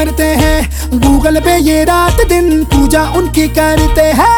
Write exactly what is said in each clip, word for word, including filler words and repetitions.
मरते हैं, गूगल पे ये रात दिन पूजा उनकी करते हैं।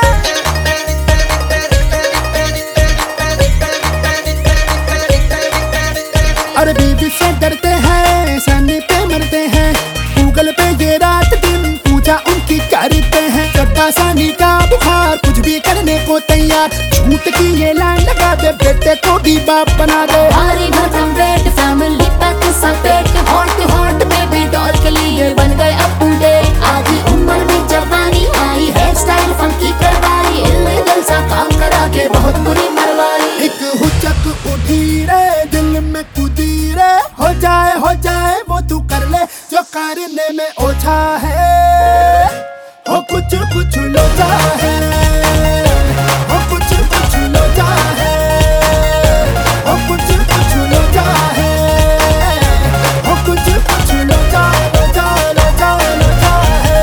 अरे बीवी से डरते हैं, सनी पे मरते हैं, गूगल पे ये रात दिन पूजा उनकी करते हैं। चड्डा सानी का बुखार कुछ भी करने को तैयार, झूठ की ये लाइन लगा दे, बेटे को भी बाप बना दे। भारी भरकम पेट फैमिली पैक सपेट, हॉट हॉट बेबी डॉल के लिए बन गए अप टू डेट। आधी उम्र में जवानी आई, हेयर स्टाइल फंकी करवाई, इल्लीगल सा काम करा के बहुत बुरी मरवाई। एक हुचक उठी रे दिल में कूदी रे, हो जाए हो जाए वो तू कर ले जो करने में ओछा है, हो कुछ कुछ लोचा है, हो कुछ कुछ लोचा है, हो कुछ कुछ लोचा है, हो कुछ कुछ लोचा लोचा लोचा लोचा है।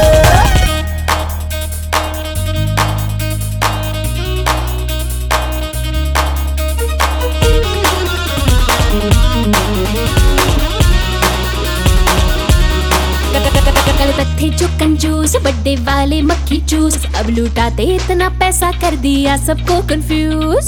कल तक थे जो कंजूस, बर्थडे वाले मक्खी चूस, अब लुटाते इतना पैसा कर दिया सबको कंफ्यूज।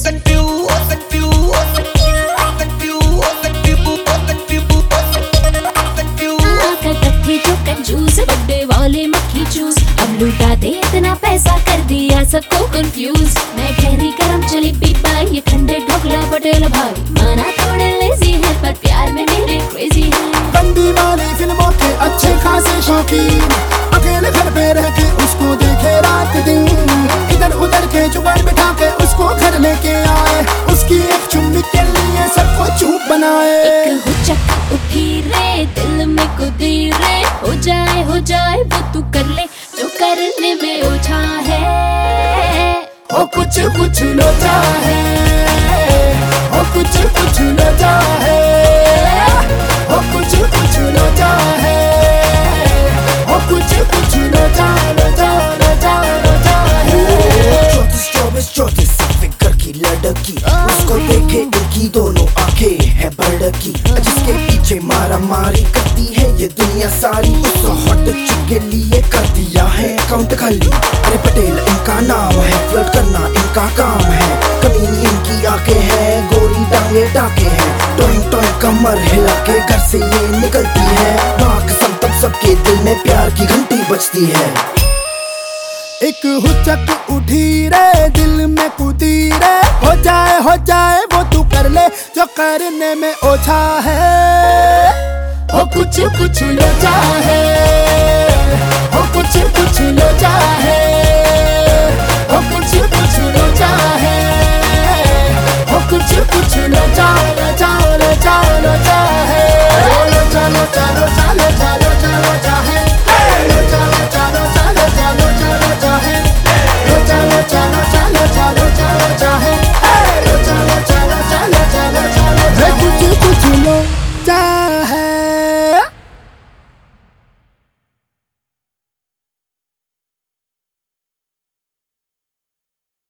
कल तक थे जो कंजूस, बर्थडे वाले मक्खी चूस, अब लुटाते इतना पैसा कर दिया सबको कंफ्यूज। मैं गहरी गरम चली पीपा, ये ठंडे ढोकला पटेल भाई, माना थोड़े लेजी है पर प्यार में मेरे क्रेजी है। बंदी वाली फिल्मों के अच्छे खासे शौकीन, अकेले घर पे रह के उसको देखे रात दिन, इधर उधर के जुगाड़ बिठा के उसको घर लेके आए, उसकी एक चुम्मी के लिए सबको चूप बनाए। एक हुचक उठी रे दिल में कूदी रे, हो जाए हो जाए वो तू कर ले जो करने में ओछा है, हो कुछ कुछ लोचा है, हो कुछ कुछ लोचा है, हो कुछ कुछ लोचा है, हो कुछ कुछ लोचा लोचा लोचा लोचा है। चौतीस चौबीस चौतीस फिकर की लड़की, उसको देखे इनकी दोनों आंखें है बड़की, जिसके पीछे मारा मारी करती है ये दुनिया सारी, उस हॉट चिक के लिए कर दिया है अकाउंट खाली। अरे पटेल इनका नाम है, फ्लर्ट करना इनका काम है, कमीनी इनकी आंखें है, गोरी टांगे टाके है, टॉइंग टॉइंग कमर हिला के घर से ये निकलती है, बाक सब तब सबके दिल में प्यार की घंटी बजती है। एक हुचक उठी रे दिल में कूदी रे, हो जाए हो जाए वो तू कर ले जो करने में ओछा है, हो कुछ कुछ लोचा है, हो कुछ कुछ लोचा है, हो कुछ कुछ लोचा है, हो कुछ कुछ लोचा लोचा